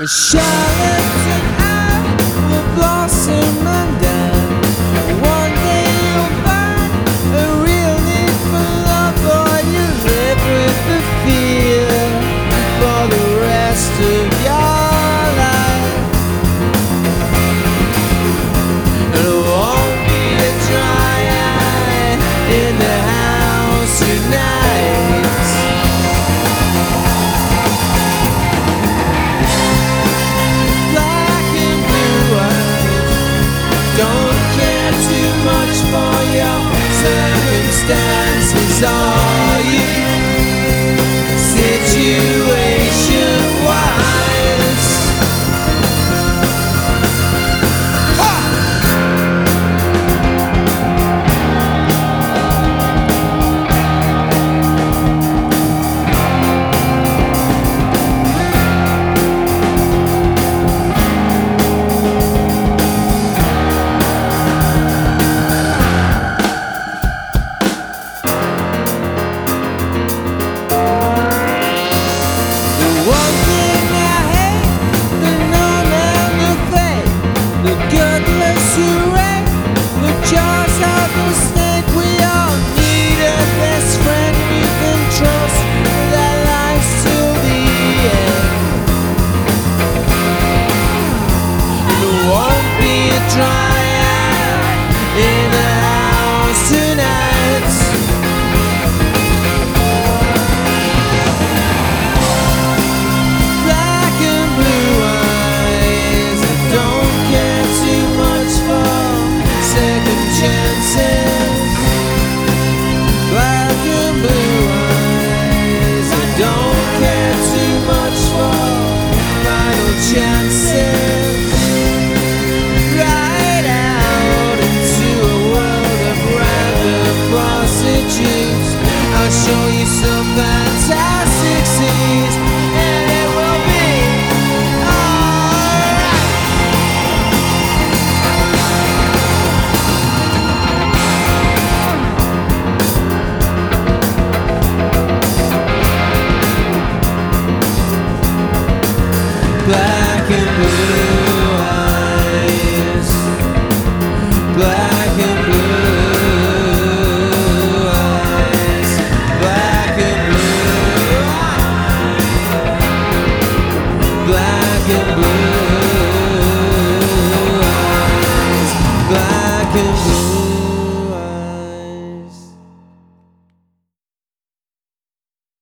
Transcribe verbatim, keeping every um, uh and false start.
Charlotte and I will blossom undone. One day you'll find a real need for love, or you live with the fear for the rest of your life. And it won't be a dry eye in the house tonight. Don't care too much for your circumstances, are you? Situation wise. One thing I hate, the known and the fake, the goodness who rape, the jaws of the snake. We all need a best friend we can trust that lies till the end. And it won't be a dry eye in the house tonight. Chances, black and blue eyes. I don't care too much for final chances. Right out into a world of random prostitutes. I'll show you some fantastic scenes, and it will be black and blue eyes, black and blue eyes, black and blue eyes, black and blue.